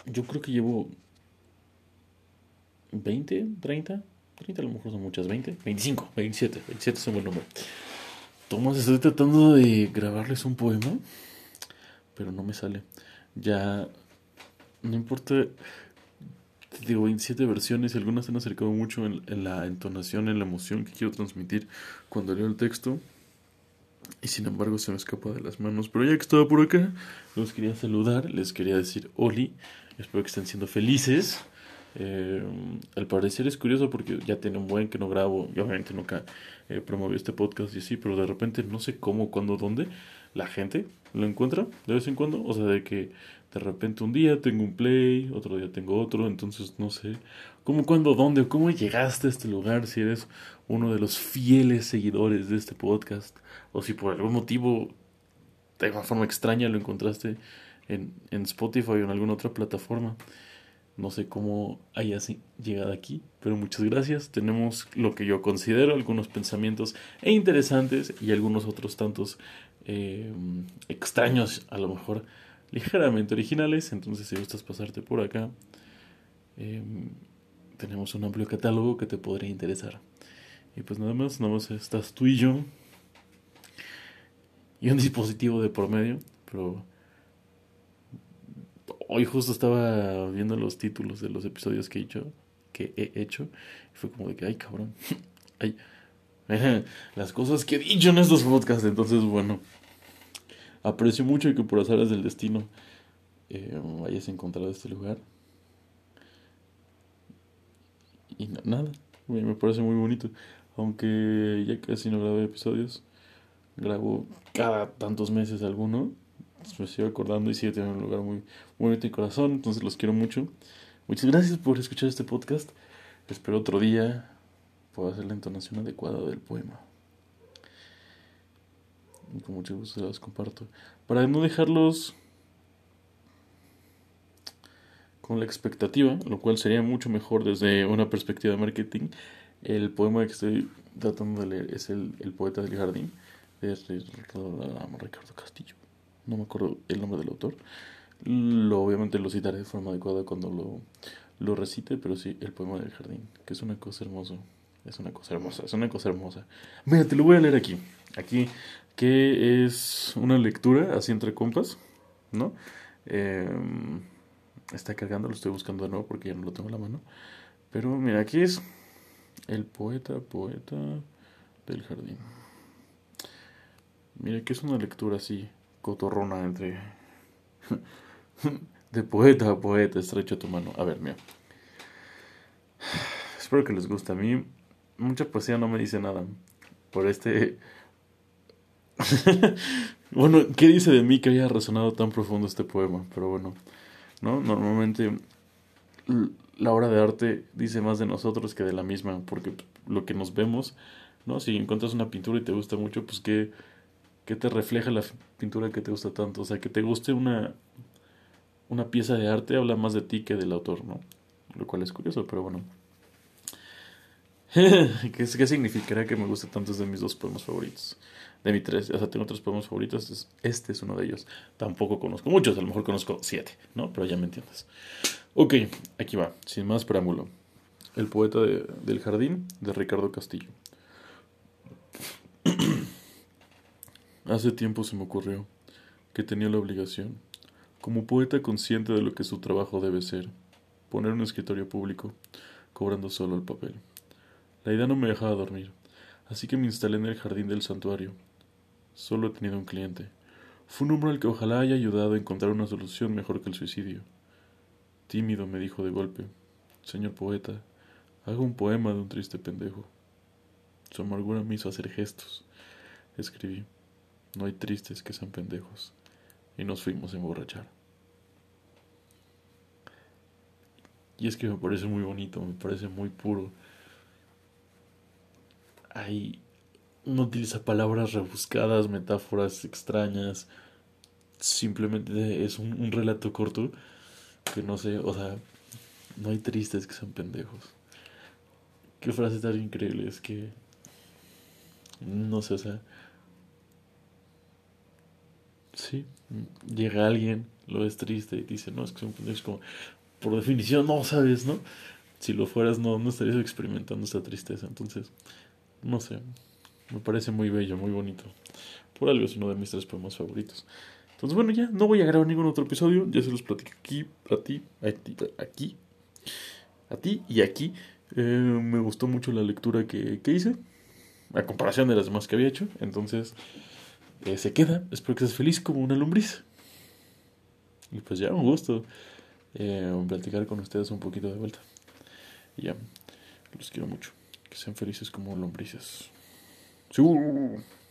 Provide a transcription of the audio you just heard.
Yo creo que llevo 20, 30, 30 a lo mejor son muchas, 20, 25, 27, 27 es un buen número. Tomás, estoy tratando de grabarles un poema, pero no me sale. Ya, no importa, te digo 27 versiones y algunas se han acercado mucho en la entonación, en la emoción que quiero transmitir cuando leo el texto. Y sin embargo se me escapa de las manos. Pero ya que estaba por acá, los quería saludar, les quería decir Oli. Espero que estén siendo felices. Eh, Al parecer es curioso porque ya tiene un buen que no grabo. Y obviamente nunca promoví este podcast y así, pero de repente no sé cómo, cuándo, dónde la gente lo encuentra de vez en cuando. O sea, de que de repente un día tengo un play, otro día tengo otro. Entonces no sé cómo, cuándo, dónde, cómo llegaste a este lugar. Si eres uno de los fieles seguidores de este podcast o si por algún motivo de una forma extraña lo encontraste en Spotify o en alguna otra plataforma. No sé cómo hayas llegado aquí, pero muchas gracias. Tenemos lo que yo considero algunos pensamientos interesantes y algunos otros tantos eh, extraños, a lo mejor ligeramente originales. Entonces, si gustas pasarte por acá, eh, tenemos un amplio catálogo que te podría interesar. Y pues nada más estás tú y yo y un dispositivo de por medio, pero hoy justo estaba viendo los títulos de los episodios que he hecho, y fue como de que, ay, cabrón, ay, las cosas que he dicho en estos podcasts. Entonces, bueno, aprecio mucho que por azares del destino hayas encontrado este lugar. Y nada, me parece muy bonito. Aunque ya casi no grabo episodios, grabo cada tantos meses alguno. Me sigo acordando y sigue teniendo un lugar muy, muy bonito en mi corazón. Entonces los quiero mucho. Muchas gracias por escuchar este podcast. Espero otro día pueda hacer la entonación adecuada del poema. Y con mucho gusto se los comparto. Para no dejarlos con la expectativa, lo cual sería mucho mejor desde una perspectiva de marketing, el poema que estoy tratando de leer es el poeta del jardín de Ricardo Castillo. No me acuerdo el nombre del autor. Obviamente lo citaré de forma adecuada cuando lo recite, pero sí, el poema del jardín, que es una cosa hermosa. Es una cosa hermosa, es una cosa hermosa. Mira, te lo voy a leer aquí. Aquí, que es una lectura así entre compas, ¿no? Eh, Está cargando, lo estoy buscando de nuevo porque ya no lo tengo en la mano. Pero mira, aquí es el poeta del jardín. Mira, que es una lectura así, cotorrona entre de poeta a poeta, estrecho tu mano. A ver, mira. Espero que les guste. A mí, mucha poesía no me dice nada. Por este. Bueno, ¿qué dice de mí que haya resonado tan profundo este poema? Pero bueno, ¿no? Normalmente la obra de arte dice más de nosotros que de la misma, porque lo que nos vemos, ¿no? Si encuentras una pintura y te gusta mucho, pues ¿qué te refleja la pintura que te gusta tanto? O sea, que te guste una pieza de arte habla más de ti que del autor, ¿no? Lo cual es curioso, pero bueno. ¿Qué significará que me guste tanto de mis dos poemas favoritos? De mis tres, o sea, tengo tres poemas favoritos, este es uno de ellos. Tampoco conozco muchos, a lo mejor conozco 7, ¿no? Pero ya me entiendes. Ok, aquí va, sin más preámbulo. El poeta del jardín, de Ricardo Castillo. Hace tiempo se me ocurrió que tenía la obligación, como poeta consciente de lo que su trabajo debe ser, poner un escritorio público, cobrando solo el papel. La idea no me dejaba dormir, así que me instalé en el jardín del santuario. Solo he tenido un cliente. Fue un hombre al que ojalá haya ayudado a encontrar una solución mejor que el suicidio. Tímido me dijo de golpe, señor poeta, haga un poema de un triste pendejo. Su amargura me hizo hacer gestos. Escribí, no hay tristes que sean pendejos. Y nos fuimos a emborrachar. Y es que me parece muy bonito, me parece muy puro. Ahí no utiliza palabras rebuscadas, metáforas extrañas. Simplemente es un relato corto que no sé, o sea, no hay tristes que sean pendejos. Qué frase tan increíble, es que no sé, o sea, Sí, llega alguien, lo ves triste y te dice, no, es que son pendejos, como, por definición no sabes, ¿no? Si lo fueras, no estarías experimentando esta tristeza. Entonces, no sé, me parece muy bello, muy bonito. Por algo es uno de mis tres poemas favoritos. Entonces, bueno, ya no voy a grabar ningún otro episodio. Ya se los platico aquí, aquí, a ti y aquí. Me gustó mucho la lectura que hice, a comparación de las demás que había hecho. Entonces, se queda. Espero que seas feliz como una lombriz. Y pues ya, un gusto platicar con ustedes un poquito de vuelta. Y ya, los quiero mucho. Que sean felices como lombrices. ¡Sí!